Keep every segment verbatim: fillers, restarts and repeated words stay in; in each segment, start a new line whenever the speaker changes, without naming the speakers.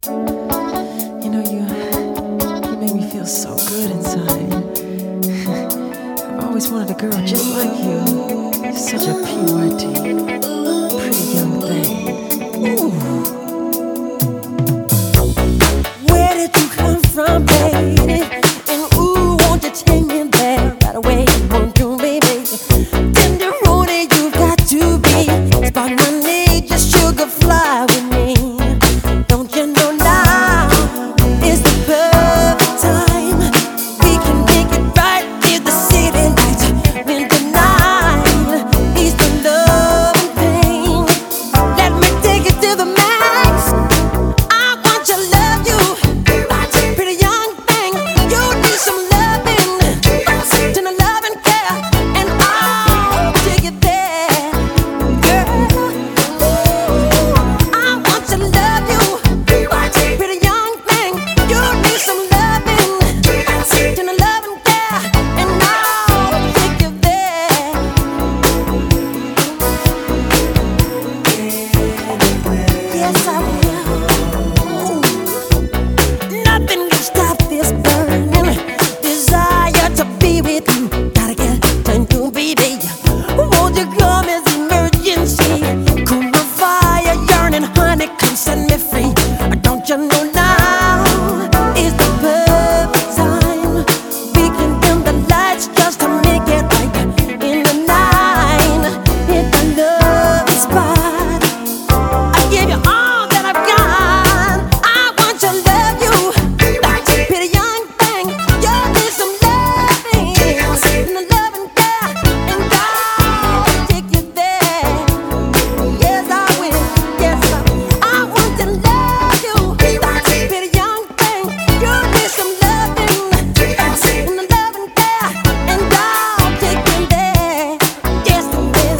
You know, you, you make me feel so good inside. I've always wanted a girl just like you. You're such a P Y T, pretty young thing. Ooh.
Where did you come from, baby? And ooh, won't you take me there right away? Won't you, baby? Then the road you've got to be. Spot my need, just sugar fly with me. Don't you know now is the perfect time? We can make it right in the city lights. When the night is the love and pain. Let me take it to the max. I want to love you, pretty young thing. You need some loving, tender love and care, and I'll take it there, girl. I want to love you, pretty young thing. You need some loving, tender love and care, and I'll take you there. Yes, I will. Nothing can stop this burning desire to be with you. Gotta get time to baby. Won't you come as emergency? Cool my fire, yearning, honey, come set me free. Don't you know now is the perfect time? We can dim the lights just to make it right in the night. Hit the love spot. I give you all that I've got. I want to love you, pretty young thing. You need some loving, and the love and care, and I'll take you there. Yes, I will. Yes, I will. I want to love you, pretty young thing. You need some loving, and the love and care, and I'll take you there. Yes, I will.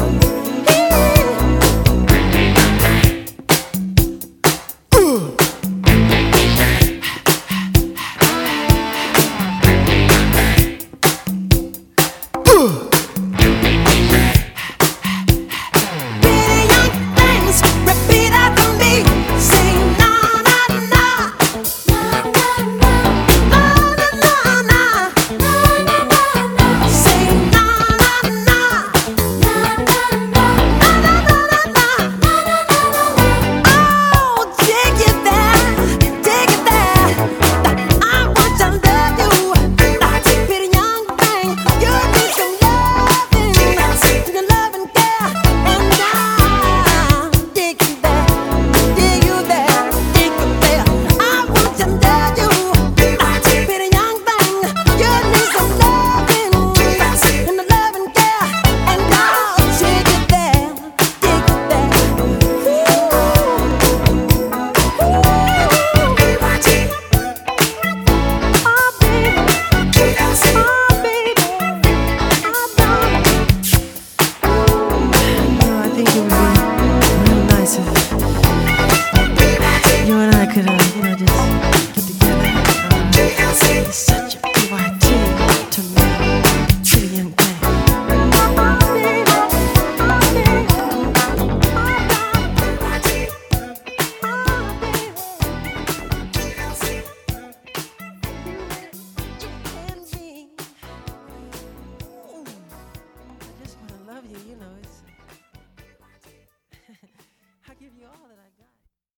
Pretty young things, repeat after me. Say na na na, na na na, na na na, na na na. Say na na na, na na na, na na na, na na na. Oh, take it there, take it there. I want to love you, pretty young thing. You need some loving, some love and care, and I'll take you there, take you there, take you there. I want to love you, pretty young thing. You need some loving, and the love and care, and I'll take you there, take you there. Oh, baby, oh, baby, oh, darling.
You know, I think it would be real nice if you and I could, uh,